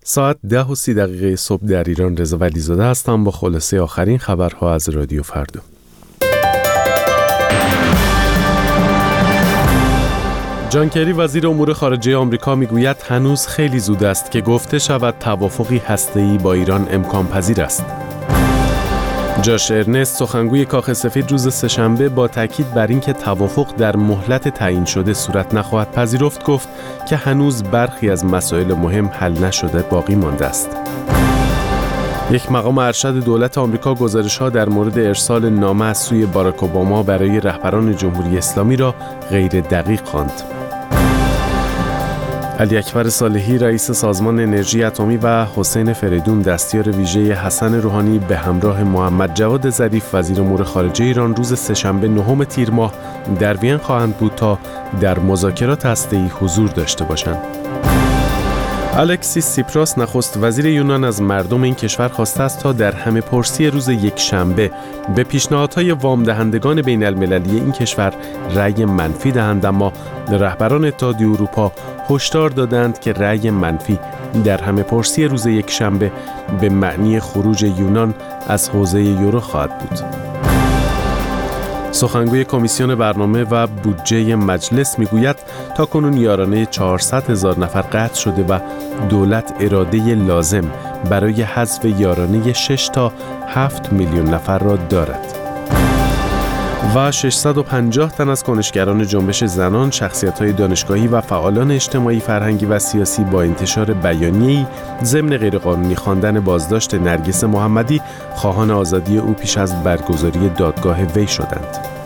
ساعت 10:30 صبح در ایران. رضا ولیزاده هستم با خلاصه آخرین خبرها از رادیو فردا. جان کری وزیر امور خارجه آمریکا میگوید هنوز خیلی زود است که گفته شود توافقی هسته‌ای با ایران امکان پذیر است. جاش ارنست سخنگوی کاخ سفید روز سه‌شنبه با تاکید بر اینکه توافق در مهلت تعیین شده صورت نخواهد پذیرفت گفت که هنوز برخی از مسائل مهم حل نشده باقی مانده است. یک مقام ارشد دولت آمریکا گزارش‌ها در مورد ارسال نامه از سوی باراک اوباما برای رهبران جمهوری اسلامی را غیر دقیق خواند. علی اکبر صالحی رئیس سازمان انرژی اتمی و حسین فریدون دستیار ویژه حسن روحانی به همراه محمد جواد ظریف وزیر امور خارجه ایران روز سه‌شنبه 9 تیر ماه در وین خواهند بود تا در مذاکرات هسته‌ای حضور داشته باشند. الکسیس سیپراس نخست وزیر یونان از مردم این کشور خواسته است تا در همه پرسی روز یکشنبه به پیشنهادهای وام دهندگان بین المللی این کشور رأی منفی دهند، اما رهبران اتحادیه اروپا هشدار دادند که رأی منفی در همه پرسی روز یکشنبه به معنی خروج یونان از حوزه یورو خواهد بود. سخنگوی کمیسیون برنامه و بودجه مجلس میگوید تاکنون یارانه 400,000 نفر قطع شده و دولت اراده لازم برای حذف یارانه 6 تا 7 میلیون نفر را دارد. و 650 تن از کنشگران جنبش زنان، شخصیت‌های دانشگاهی و فعالان اجتماعی، فرهنگی و سیاسی با انتشار بیانیه‌ای ضمن غیرقانونی خواندن بازداشت نرگس محمدی خواهان آزادی او پیش از برگزاری دادگاه وی شدند.